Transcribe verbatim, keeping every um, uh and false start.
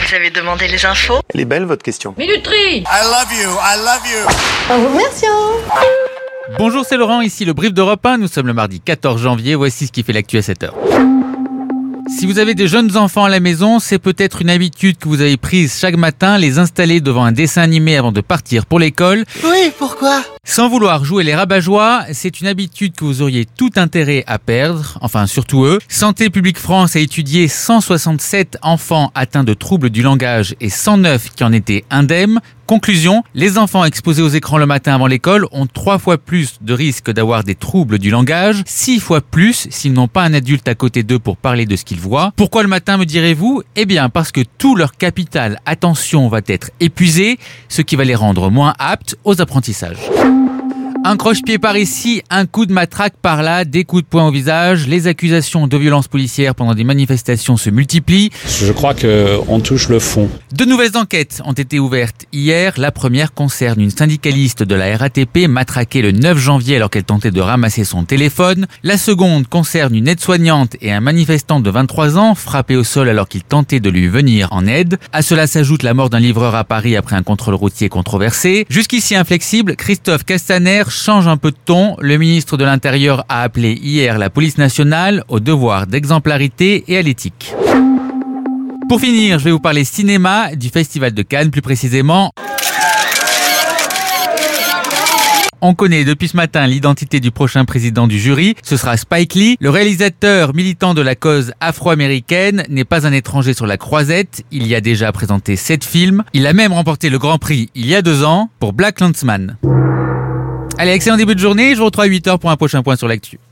Vous avez demandé les infos? Elle est belle votre question. Minuterie. I love you, I love you. En vous remerciant. Bonjour, c'est Laurent, ici le brief d'Europe un. Nous sommes le mardi quatorze janvier, voici ce qui fait l'actu à cette heure. Si vous avez des jeunes enfants à la maison, c'est peut-être une habitude que vous avez prise chaque matin, les installer devant un dessin animé avant de partir pour l'école. Oui, pourquoi? Sans vouloir jouer les rabat-joie, c'est une habitude que vous auriez tout intérêt à perdre, enfin surtout eux. Santé publique France a étudié cent soixante-sept enfants atteints de troubles du langage et cent neuf qui en étaient indemnes. Conclusion, les enfants exposés aux écrans le matin avant l'école ont trois fois plus de risques d'avoir des troubles du langage, six fois plus s'ils n'ont pas un adulte à côté d'eux pour parler de ce qu'ils voient. Pourquoi le matin, me direz-vous? Eh bien parce que tout leur capital attention va être épuisé, ce qui va les rendre moins aptes aux apprentissages. Un croche-pied par ici, un coup de matraque par là, des coups de poing au visage. Les accusations de violences policières pendant des manifestations se multiplient. Je crois qu'on touche le fond. De nouvelles enquêtes ont été ouvertes hier. La première concerne une syndicaliste de la R A T P matraquée le neuf janvier alors qu'elle tentait de ramasser son téléphone. La seconde concerne une aide-soignante et un manifestant de vingt-trois ans frappé au sol alors qu'il tentait de lui venir en aide. À cela s'ajoute la mort d'un livreur à Paris après un contrôle routier controversé. Jusqu'ici inflexible, Christophe Castaner change un peu de ton. Le ministre de l'Intérieur a appelé hier la police nationale au devoir d'exemplarité et à l'éthique. Pour finir, je vais vous parler cinéma, du Festival de Cannes plus précisément. On connaît depuis ce matin l'identité du prochain président du jury, ce sera Spike Lee. Le réalisateur militant de la cause afro-américaine n'est pas un étranger sur la croisette, il y a déjà présenté sept films. Il a même remporté le Grand Prix il y a deux ans pour Black Landsman. Allez, excellent début de journée, je vous retrouve à huit heures pour un prochain point sur l'actu.